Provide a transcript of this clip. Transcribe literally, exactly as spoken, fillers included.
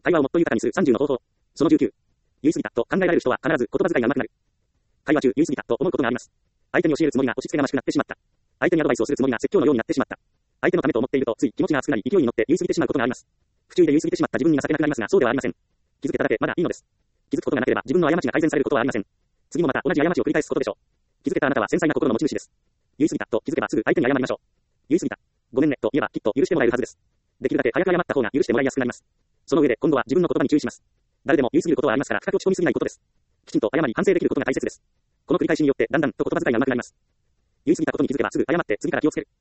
会話をもっと豊かにするさんじゅうの方法。そのじゅうきゅう。言い過ぎたと考えられる人は必ず言葉遣いが上手くなる。会話中言い過ぎたと思うことがあります。相手に教えるつもりが押し付けがましくなってしまった。相手にアドバイスをするつもりが説教のようになってしまった。相手のためと思っているとつい気持ちが熱くなり勢いに乗って言い過ぎてしまうことがあります。不注意で言い過ぎてしまった自分に情けなくなりますが、そうではありません。気づけただけまだいいのです。気づくことがなければ自分の過ちが改善されることはありません。次もまた同じ過ちを繰り返すことでしょう。気づけたあなたは繊細な心の持ち主です。言い過ぎたと気づけばすぐ相手に謝りましょう。言い過ぎた。ごめんねと言えばきっと許してもらえるはずです。できるだけ早く謝った方が許してもらいやすくなります。その上で今度は自分の言葉に注意します。誰でも言い過ぎることはありますから深く落ち込みすぎないことです。きちんと謝り反省できることが大切です。この繰り返しによってだんだんと言葉遣いが上手くなります。言い過ぎたことに気づけばすぐ謝って次から気をつける。